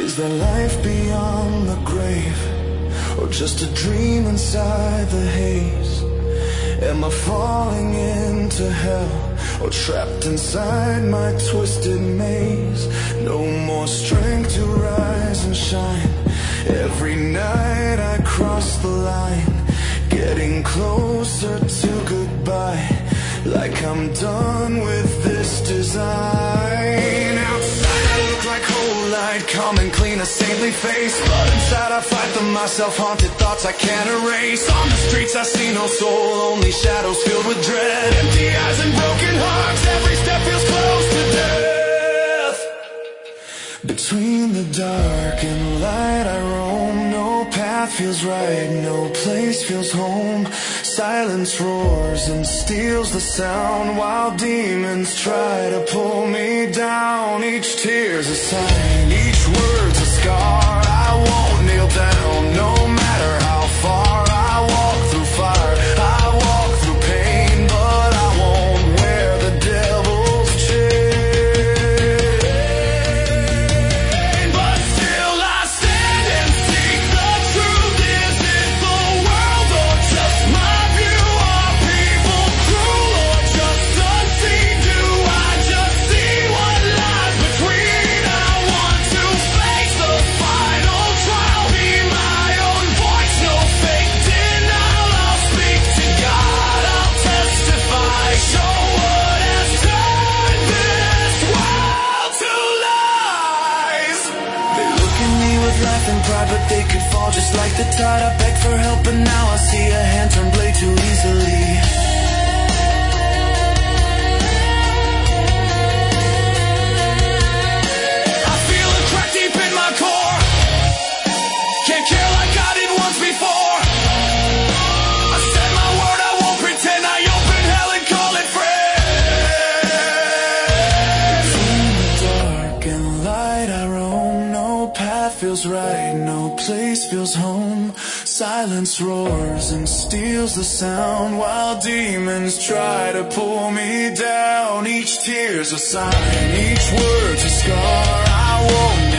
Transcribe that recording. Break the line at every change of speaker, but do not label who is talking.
Is there life beyond the grave, or just a dream inside the haze? Am I falling into hell, or trapped inside my twisted maze? No more strength to rise and shine. Every night I cross the line, getting closer to goodbye, like I'm done with this design. Outside I look like whole light, calm and clean, a saintly face, but inside I fight the myself, haunted thoughts I can't erase. On the streets I see no soul, only shadows filled with dread, empty eyes and broken hearts, every step feels close to death. Between the dark and light I roam, no path feels right, no place feels home. Silence roars and steals the sound, while demons try to pull me down. Each tear's a sign, each word's a scar. I won't kneel down, no matter how far. I walk through fire, I walk through pain, but I won't wear the devil's chain. But still I stand and seek the truth. Is it the world or just my view? Are people cruel or just unseen? Do I just see what lies between? I want to face the final trial, be my own voice, no fake denial. I'll speak to God, I'll testify, show what has turned this world to lies. They look at me with laughing pride, but they could fall just like the tide. I beg for help, but now I see a hand turn blade too easily. I feel a crack deep in my core, can't care like I did once before. I said my word, I won't pretend. I open hell and call it friend. Between the dark and light I roam, no path feels right, no place feels home. Silence roars and steals the sound, while demons try to pull me down. Each tear's a sign, each word's a scar. I won't